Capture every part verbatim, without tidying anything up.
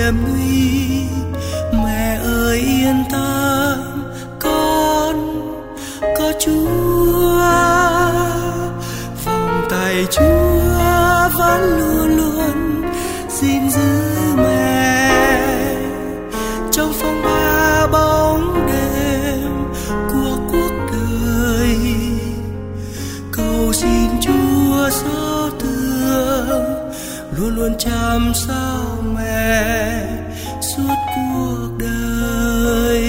hiểm nguy. Mẹ ơi yên tâm, con có Chúa, vòng tay Chúa vẫn luôn luôn gìn giữ mẹ trong phong ba bóng đêm của cuộc đời. Cầu xin Chúa xót thương, luôn luôn chăm sóc mẹ suốt cuộc đời.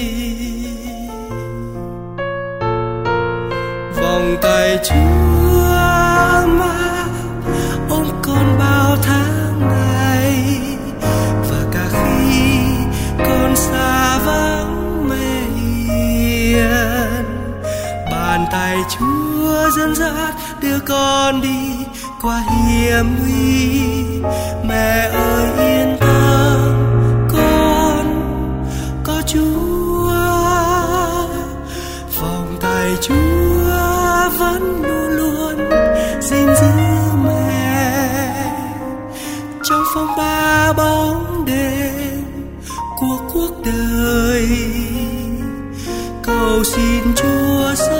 Vòng tay Chúa mãi ôm con bao tháng ngày, và cả khi con xa vắng mẹ hiền, bàn tay Chúa dẫn dắt đưa con đi qua hiểm nguy. Mẹ ơi yên tâm, con có Chúa, vòng tay Chúa vẫn luôn luôn gìn giữ mẹ trong phong ba bóng đêm của cuộc đời. Cầu xin Chúa